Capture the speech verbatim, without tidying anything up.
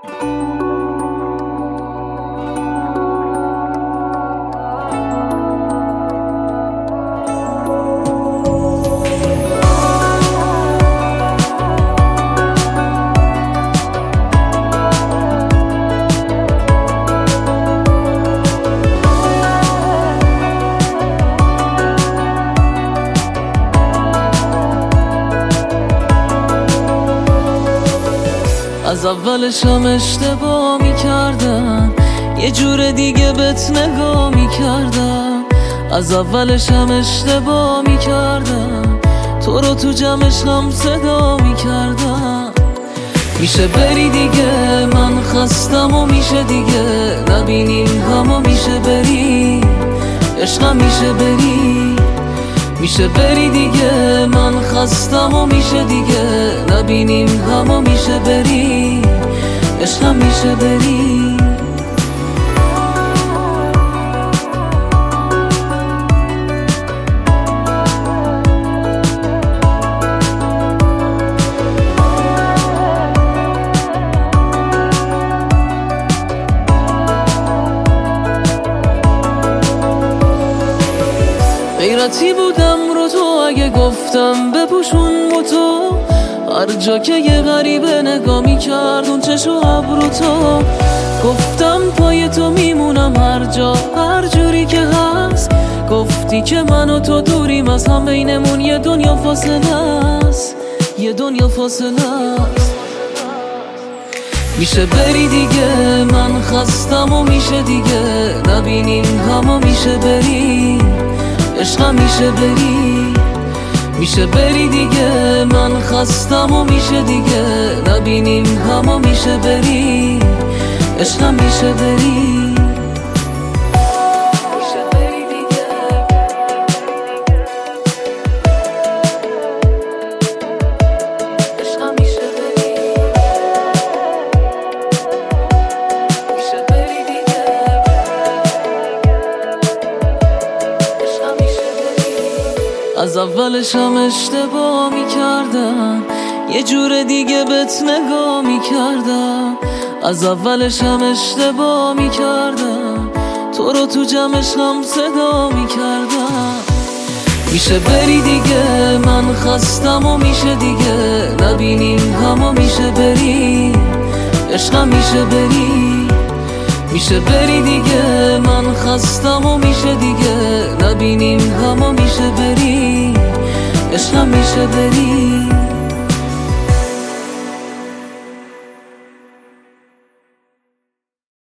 از اولش هم اشتباه میکردم، یه جور دیگه بهت نگاه میکردم. از اولش هم اشتباه میکردم، تو رو تو جمعش هم صدا میکردم. میشه بری دیگه، من خستم و میشه دیگه نبینیم همو. میشه بری عشقم، میشه بری میشه بری دیگه، من خستم و میشه دیگه نبینیم همو. میشه بری عشقم، میشه بری. غیرتی بودم رو تو اگه گفتم بپوشون موتو، هر جا که یه غریبه نگاه میکرد اون چشم و ابرو تو. گفتم پای تو میمونم هر جا هر جوری که هست. گفتی که من و تو دوریم از هم، بینمون یه دنیا فاصله است، یه دنیا فاصله است. میشه بری دیگه، من خستم و میشه دیگه نبینیم همو. میشه بری عشقم، میشه بری میشه بری دیگه، من خستم و میشه دیگه نبینیم همو. میشه بری عشقم، میشه بری. از اولش هم اشتباه میکردم، یه جور دیگه بهت نگاه میکردم. از اولش هم اشتباه میکردم، تو رو تو جمعش هم صدا میکردم. میشه بری دیگه، من خستم و میشه دیگه نبینیم همو. میشه بری عشقم، میشه بری میشه بری دیگه، من خستم و میشه دیگه نبینیم همو. میشه بری عشقم، میشه بری.